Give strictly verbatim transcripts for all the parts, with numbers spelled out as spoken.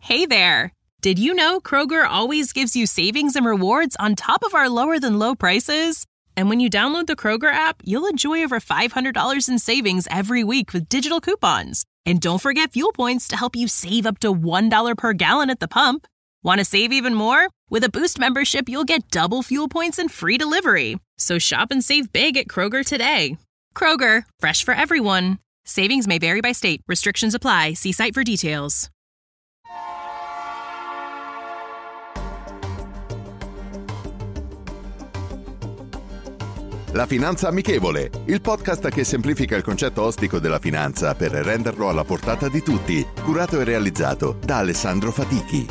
Hey there! Did you know Kroger always gives you savings and rewards on top of our lower-than-low prices? And when you download the Kroger app, you'll enjoy over five hundred dollars in savings every week with digital coupons. And don't forget fuel points to help you save up to one dollar per gallon at the pump. Want to save even more? With a Boost membership, you'll get double fuel points and free delivery. So shop and save big at Kroger today. Kroger, fresh for everyone. Savings may vary by state. Restrictions apply. See site for details. La Finanza Amichevole, il podcast che semplifica il concetto ostico della finanza per renderlo alla portata di tutti, curato e realizzato da Alessandro Fatichi.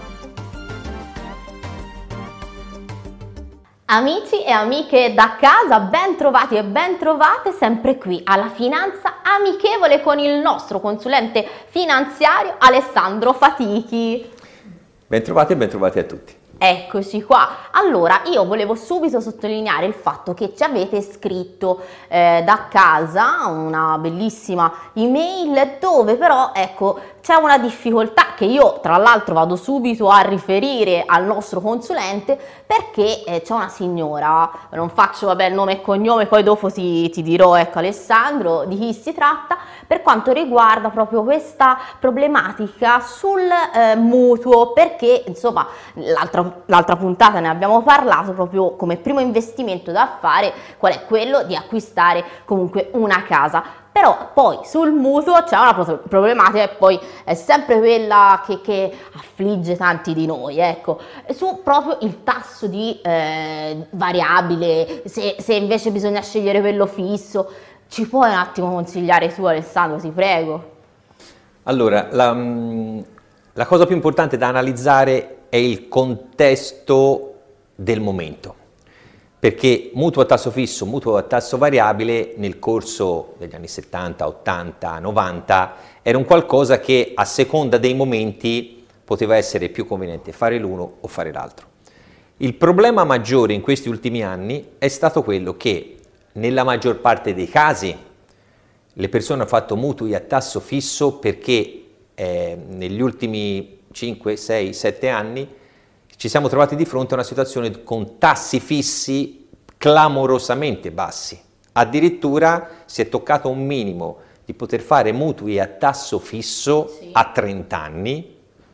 Amici e amiche da casa, ben trovati e ben trovate sempre qui alla Finanza Amichevole con il nostro consulente finanziario Alessandro Fatichi. Ben trovati e ben trovati a tutti. Eccoci qua. Allora, io volevo subito sottolineare il fatto che ci avete scritto eh, da casa una bellissima email dove però, ecco, c'è una difficoltà che io tra l'altro vado subito a riferire al nostro consulente perché eh, c'è una signora, non faccio vabbè il nome e cognome, poi dopo ti, ti dirò, ecco Alessandro, di chi si tratta, per quanto riguarda proprio questa problematica sul eh, mutuo, perché insomma l'altra, l'altra puntata ne abbiamo parlato proprio come primo investimento da fare, qual è quello di acquistare comunque una casa. Però poi sul mutuo c'è una problematica e poi è sempre quella che, che affligge tanti di noi, ecco, su proprio il tasso di eh, variabile, se, se invece bisogna scegliere quello fisso. Ci puoi un attimo consigliare tu, Alessandro, ti prego? Allora, la, la cosa più importante da analizzare è il contesto del momento. Perché mutuo a tasso fisso, mutuo a tasso variabile nel corso degli anni settanta, ottanta, novanta era un qualcosa che a seconda dei momenti poteva essere più conveniente fare l'uno o fare l'altro. Il problema maggiore in questi ultimi anni è stato quello che nella maggior parte dei casi le persone hanno fatto mutui a tasso fisso perché eh, negli ultimi cinque, sei, sette anni ci siamo trovati di fronte a una situazione con tassi fissi clamorosamente bassi. Addirittura si è toccato un minimo di poter fare mutui a tasso fisso sì. a trenta anni,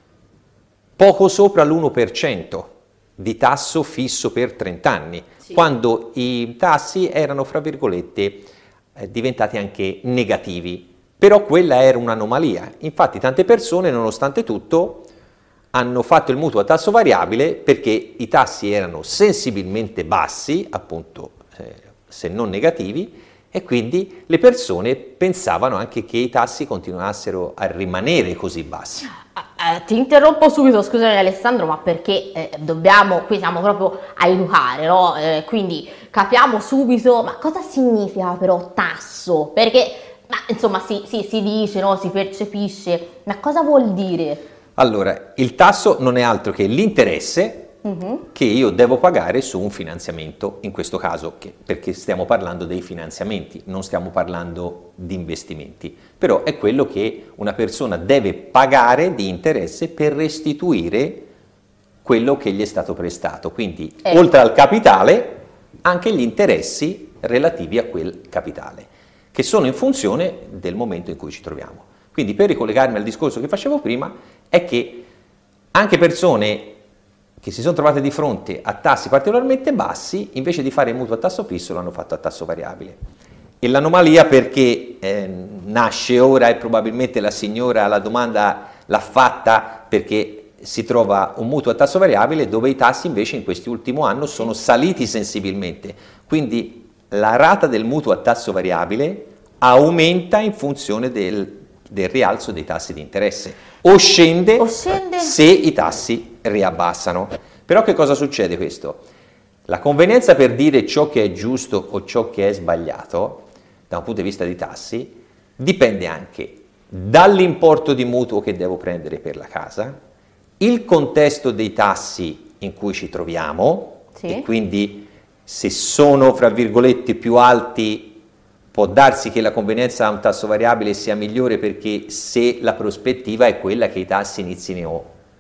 poco sopra l'uno per cento di tasso fisso per trenta anni, sì. quando i tassi erano, fra virgolette, eh, diventati anche negativi. Però quella era un'anomalia. Infatti tante persone, nonostante tutto, hanno fatto il mutuo a tasso variabile perché i tassi erano sensibilmente bassi, appunto eh, se non negativi, e quindi le persone pensavano anche che i tassi continuassero a rimanere così bassi. Eh, ti interrompo subito, scusami Alessandro, ma perché eh, dobbiamo, qui siamo proprio a educare, no? Eh, quindi capiamo subito, ma cosa significa però tasso? Perché, ma, insomma, si, si, si dice, no? Si percepisce, ma cosa vuol dire? Allora, il tasso non è altro che l'interesse uh-huh. che io devo pagare su un finanziamento, in questo caso, che, perché stiamo parlando dei finanziamenti, non stiamo parlando di investimenti, però è quello che una persona deve pagare di interesse per restituire quello che gli è stato prestato, quindi eh. oltre al capitale anche gli interessi relativi a quel capitale, che sono in funzione del momento in cui ci troviamo. Quindi per ricollegarmi al discorso che facevo prima, è che anche persone che si sono trovate di fronte a tassi particolarmente bassi, invece di fare il mutuo a tasso fisso, l'hanno fatto a tasso variabile. E l'anomalia perché eh, nasce ora e probabilmente la signora la domanda l'ha fatta perché si trova un mutuo a tasso variabile dove i tassi invece in quest'ultimo anno sono saliti sensibilmente. Quindi la rata del mutuo a tasso variabile aumenta in funzione del del rialzo dei tassi di interesse o scende, o scende se i tassi riabbassano. Però che cosa succede questo? La convenienza per dire ciò che è giusto o ciò che è sbagliato da un punto di vista di tassi dipende anche dall'importo di mutuo che devo prendere per la casa, il contesto dei tassi in cui ci troviamo sì. e quindi se sono fra virgolette più alti può darsi che la convenienza a un tasso variabile sia migliore perché se la prospettiva è quella che i tassi inizino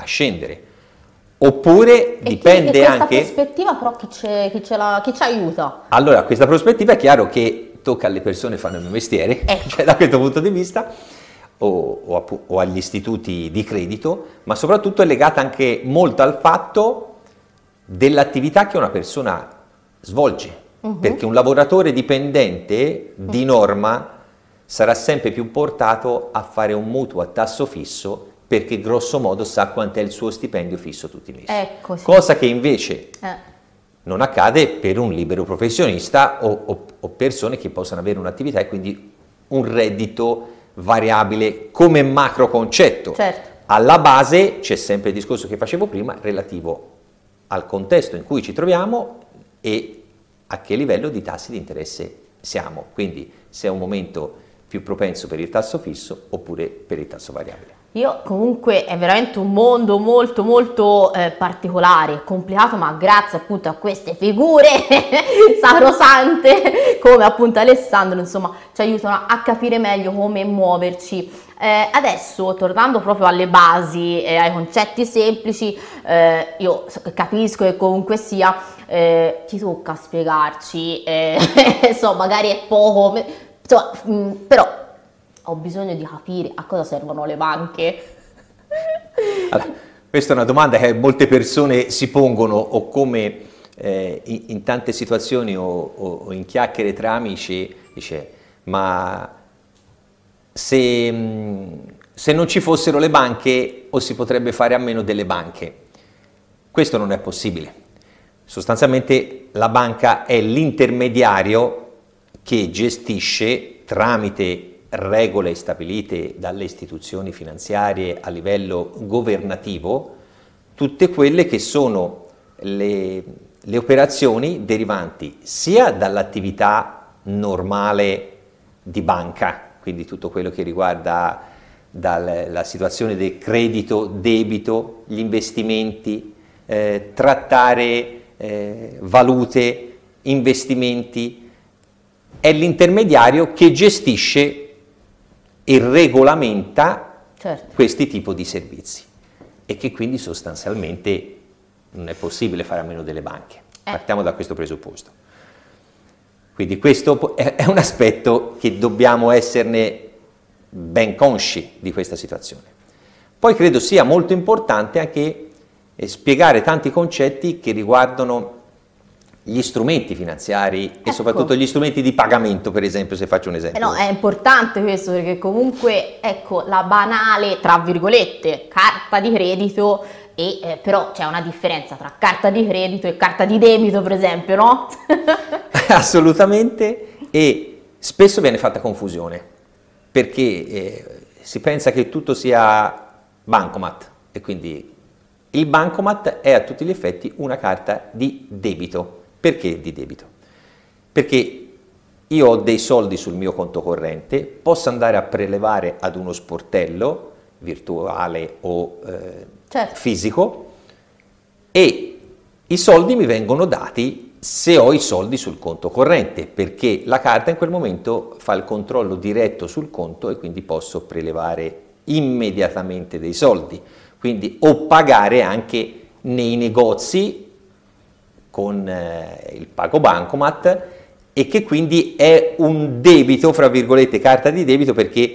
a scendere. Oppure E dipende chi, e questa anche... prospettiva però chi, c'è- chi ce la- chi ci aiuta? Allora, questa prospettiva è chiaro che tocca alle persone che fanno il mio mestiere, Ecco. cioè da questo punto di vista, o, o appu- o agli istituti di credito, ma soprattutto è legata anche molto al fatto dell'attività che una persona svolge, perché un lavoratore dipendente di norma sarà sempre più portato a fare un mutuo a tasso fisso perché grosso modo sa quant'è il suo stipendio fisso tutti i mesi. Ecco, sì. Cosa che invece Eh. non accade per un libero professionista o, o- o persone che possano avere un'attività e quindi un reddito variabile come macro concetto. Certo. Alla base c'è sempre il discorso che facevo prima relativo al contesto in cui ci troviamo e a che livello di tassi di interesse siamo, quindi se è un momento più propenso per il tasso fisso oppure per il tasso variabile. Io comunque è veramente un mondo molto molto eh, particolare, complicato, ma grazie appunto a queste figure sacrosante come appunto Alessandro, insomma, ci aiutano a capire meglio come muoverci. Eh, adesso, tornando proprio alle basi e ai concetti semplici, eh, io capisco che comunque sia, eh, ti tocca spiegarci, eh, so, magari è poco, insomma, mh, però ho bisogno di capire a cosa servono le banche. Allora, questa è una domanda che molte persone si pongono o come eh, in, in tante situazioni o, o- o in chiacchiere tra amici, dice ma se, mh, se non ci fossero le banche o si potrebbe fare a meno delle banche? Questo non è possibile. Sostanzialmente la banca è l'intermediario che gestisce tramite regole stabilite dalle istituzioni finanziarie a livello governativo tutte quelle che sono le, le operazioni derivanti sia dall'attività normale di banca, quindi tutto quello che riguarda dalla situazione del credito, debito, gli investimenti, eh, trattare eh, valute, investimenti, è l'intermediario che gestisce e regolamenta Certo. questi tipi di servizi e che quindi sostanzialmente non è possibile fare a meno delle banche. Eh. Partiamo da questo presupposto. Quindi questo è è un aspetto che dobbiamo esserne ben consci di questa situazione. Poi credo sia molto importante anche eh, spiegare tanti concetti che riguardano gli strumenti finanziari e Ecco. soprattutto gli strumenti di pagamento, per esempio, se faccio un Eh esempio. no, è importante questo perché comunque, ecco, la banale, tra virgolette, carta di credito, e eh, però c'è una differenza tra carta di credito e carta di debito, per esempio, no? Assolutamente, e spesso viene fatta confusione perché eh, si pensa che tutto sia bancomat e quindi il bancomat è a tutti gli effetti una carta di debito. Perché di debito? Perché io ho dei soldi sul mio conto corrente, posso andare a prelevare ad uno sportello virtuale o eh, Certo. fisico e i soldi mi vengono dati se ho i soldi sul conto corrente, perché la carta in quel momento fa il controllo diretto sul conto e quindi posso prelevare immediatamente dei soldi, quindi o pagare anche nei negozi con eh, il pago bancomat e che quindi è un debito, fra virgolette, carta di debito perché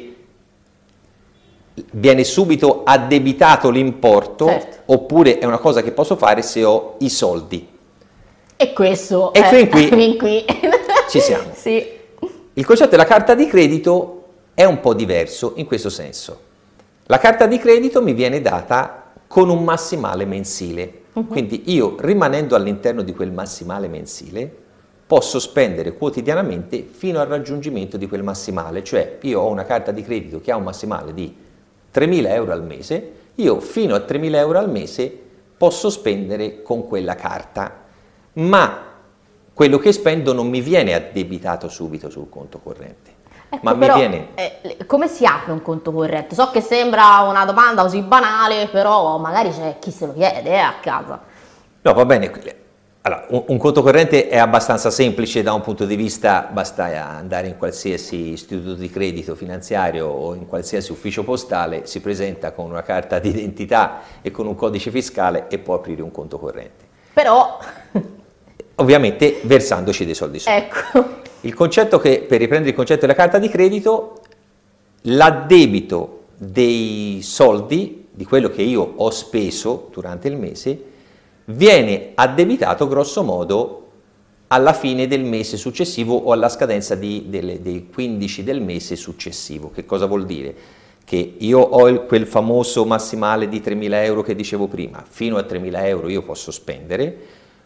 viene subito addebitato l'importo, Certo. oppure è una cosa che posso fare se ho i soldi. E questo E è fin qui fin qui. ci siamo. Sì. Il concetto della carta di credito è un po' diverso in questo senso. La carta di credito mi viene data con un massimale mensile, quindi io rimanendo all'interno di quel massimale mensile posso spendere quotidianamente fino al raggiungimento di quel massimale, cioè io ho una carta di credito che ha un massimale di tremila euro al mese, io fino a tremila euro al mese posso spendere con quella carta, ma quello che spendo non mi viene addebitato subito sul conto corrente, Ecco, ma mi però, viene... eh, come si apre un conto corrente? So che sembra una domanda così banale, però magari c'è chi se lo chiede eh, a casa. No, va bene. Allora, un, un conto corrente è abbastanza semplice da un punto di vista, basta andare in qualsiasi istituto di credito finanziario o in qualsiasi ufficio postale, si presenta con una carta d'identità e con un codice fiscale e può aprire un conto corrente. Però... Ovviamente versandoci dei soldi sopra. Ecco. Il concetto che, per riprendere il concetto della carta di credito, l'addebito dei soldi, di quello che io ho speso durante il mese, viene addebitato grosso modo alla fine del mese successivo o alla scadenza di, delle, dei quindici del mese successivo. Che cosa vuol dire? Che io ho il, quel famoso massimale di tremila euro che dicevo prima, fino a tremila euro io posso spendere,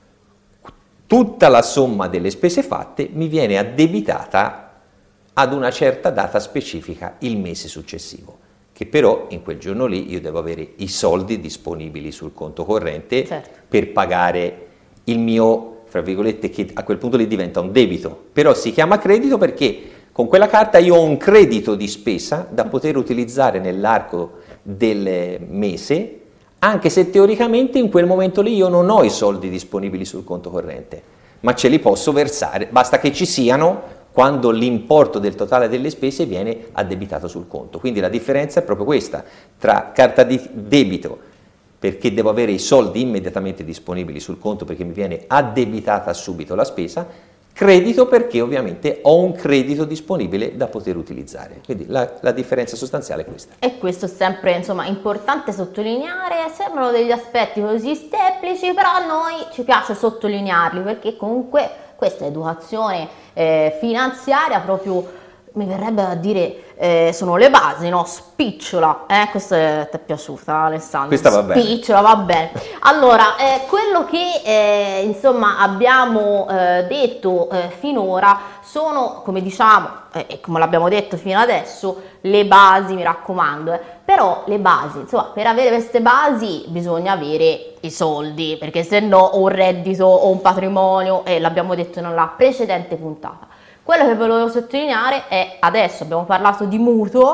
tutta la somma delle spese fatte mi viene addebitata ad una certa data specifica il mese successivo, che però in quel giorno lì io devo avere i soldi disponibili sul conto corrente, certo, per pagare il mio, fra virgolette, che a quel punto lì diventa un debito, però si chiama credito perché con quella carta io ho un credito di spesa da poter utilizzare nell'arco del mese, anche se teoricamente in quel momento lì io non ho i soldi disponibili sul conto corrente, ma ce li posso versare, basta che ci siano quando l'importo del totale delle spese viene addebitato sul conto. Quindi la differenza è proprio questa, tra carta di debito, perché devo avere i soldi immediatamente disponibili sul conto perché mi viene addebitata subito la spesa, credito perché ovviamente ho un credito disponibile da poter utilizzare. Quindi la, la differenza sostanziale è questa. E questo è sempre, insomma, importante sottolineare. Sembrano degli aspetti così semplici, però a noi ci piace sottolinearli perché comunque questa educazione eh, finanziaria proprio, mi verrebbe a dire, eh, sono le basi, no? Spicciola, eh? Questa è, ti è piaciuta, Alessandro? Questa va bene. Spicciola, va bene. Allora, eh, quello che eh, insomma abbiamo eh, detto eh, finora sono, come diciamo, e eh, come l'abbiamo detto fino adesso, le basi, mi raccomando, eh. Però le basi, insomma, per avere queste basi bisogna avere i soldi, perché se no o un reddito o un patrimonio, e eh, l'abbiamo detto nella precedente puntata. Quello che volevo sottolineare è, adesso abbiamo parlato di mutuo,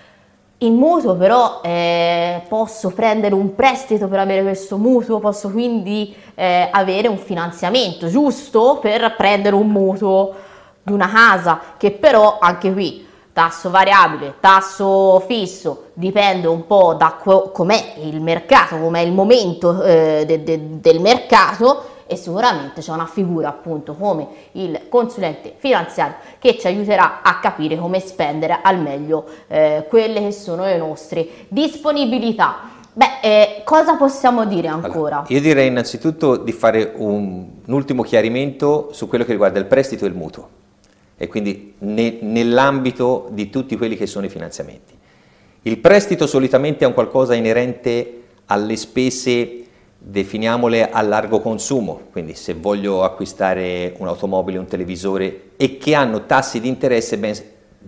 il mutuo però eh, posso prendere un prestito per avere questo mutuo, posso quindi eh, avere un finanziamento giusto per prendere un mutuo di una casa, che però anche qui tasso variabile, tasso fisso, dipende un po' da co- com'è il mercato, com'è il momento eh, de- de- del mercato, e sicuramente c'è una figura appunto come il consulente finanziario che ci aiuterà a capire come spendere al meglio eh, quelle che sono le nostre disponibilità. Beh, eh, cosa possiamo dire ancora? Allora, io direi innanzitutto di fare un, un ultimo chiarimento su quello che riguarda il prestito e il mutuo, e quindi ne, nell'ambito di tutti quelli che sono i finanziamenti. Il prestito solitamente è un qualcosa inerente alle spese, definiamole a largo consumo, quindi se voglio acquistare un'automobile, un televisore, e che hanno tassi di interesse ben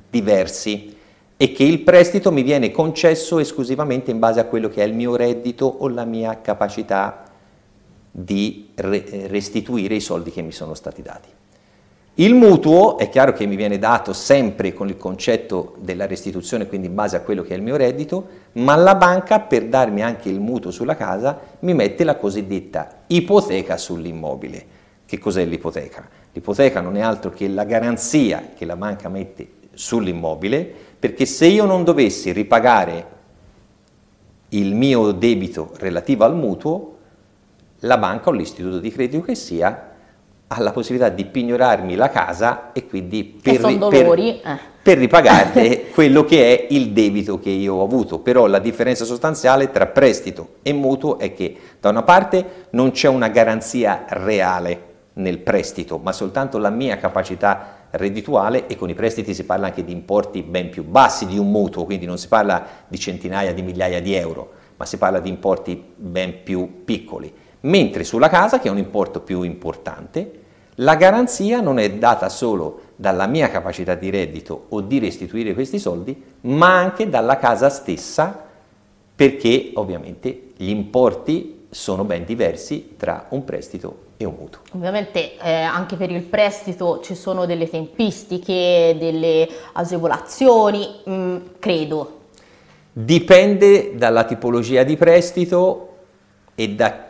diversi, e che il prestito mi viene concesso esclusivamente in base a quello che è il mio reddito o la mia capacità di re- restituire i soldi che mi sono stati dati. Il mutuo è chiaro che mi viene dato sempre con il concetto della restituzione, quindi in base a quello che è il mio reddito, ma la banca, per darmi anche il mutuo sulla casa, mi mette la cosiddetta ipoteca sull'immobile. Che cos'è l'ipoteca? L'ipoteca non è altro che la garanzia che la banca mette sull'immobile, perché se io non dovessi ripagare il mio debito relativo al mutuo, la banca o l'istituto di credito che sia ha la possibilità di pignorarmi la casa e quindi per, ri- per, eh. per ripagarle quello che è il debito che io ho avuto. Però la differenza sostanziale tra prestito e mutuo è che da una parte non c'è una garanzia reale nel prestito, ma soltanto la mia capacità reddituale, e con i prestiti si parla anche di importi ben più bassi di un mutuo, quindi non si parla di centinaia di migliaia di euro, ma si parla di importi ben più piccoli. Mentre sulla casa, che è un importo più importante, la garanzia non è data solo dalla mia capacità di reddito o di restituire questi soldi, ma anche dalla casa stessa, perché ovviamente gli importi sono ben diversi tra un prestito e un mutuo. Ovviamente eh, anche per il prestito ci sono delle tempistiche, delle agevolazioni, mh, credo. Dipende dalla tipologia di prestito e da che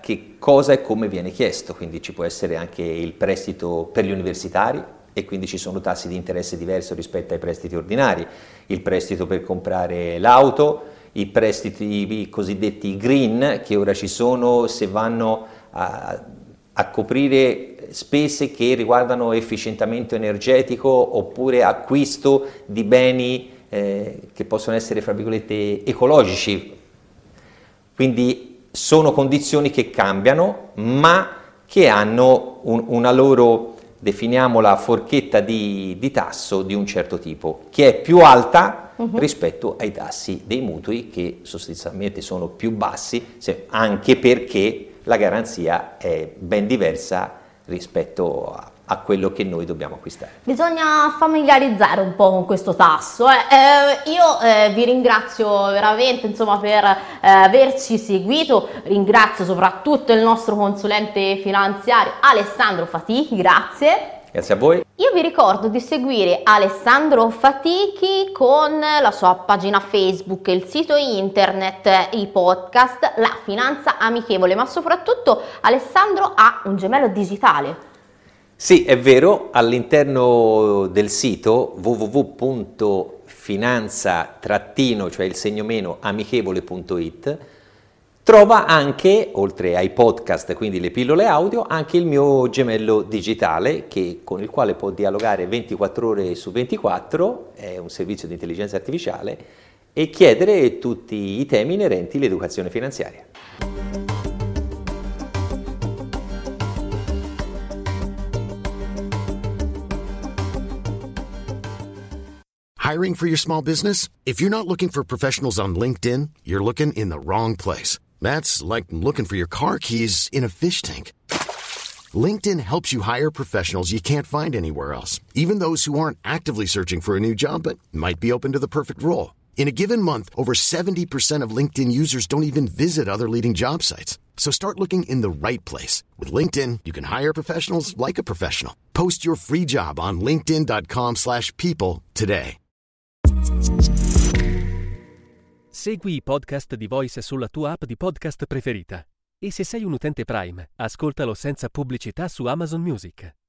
cosa e come viene chiesto, quindi ci può essere anche il prestito per gli universitari e quindi ci sono tassi di interesse diversi rispetto ai prestiti ordinari, il prestito per comprare l'auto, i prestiti i cosiddetti green che ora ci sono se vanno a, a coprire spese che riguardano efficientamento energetico oppure acquisto di beni eh, che possono essere fra virgolette ecologici. Quindi sono condizioni che cambiano ma che hanno un, una loro, definiamola, forchetta di, di tasso di un certo tipo, che è più alta uh-huh. rispetto ai tassi dei mutui che sostanzialmente sono più bassi, se, anche perché la garanzia è ben diversa rispetto a, a quello che noi dobbiamo acquistare. Bisogna familiarizzare un po' con questo tasso. Eh. Eh, io eh, vi ringrazio veramente insomma, per eh, averci seguito, ringrazio soprattutto il nostro consulente finanziario Alessandro Fatichi, grazie. Grazie a voi. Io vi ricordo di seguire Alessandro Fatichi con la sua pagina Facebook, il sito internet, i podcast, la finanza amichevole, ma soprattutto Alessandro ha un gemello digitale. Sì, è vero, all'interno del sito w w w punto finanza trattino, cioè il segno meno amichevole punto it, trova anche, oltre ai podcast, quindi le pillole audio, anche il mio gemello digitale che, con il quale può dialogare ventiquattro ore su ventiquattro, è un servizio di intelligenza artificiale, e chiedere tutti i temi inerenti all'educazione finanziaria. Hiring for your small business? If you're not looking for professionals on LinkedIn, you're looking in the wrong place. That's like looking for your car keys in a fish tank. LinkedIn helps you hire professionals you can't find anywhere else, even those who aren't actively searching for a new job but might be open to the perfect role. In a given month, over seventy percent of LinkedIn users don't even visit other leading job sites. So start looking in the right place. With LinkedIn, you can hire professionals like a professional. Post your free job on linkedin dot com slash people today. Segui i podcast di Voice sulla tua app di podcast preferita. E se sei un utente Prime, ascoltalo senza pubblicità su Amazon Music.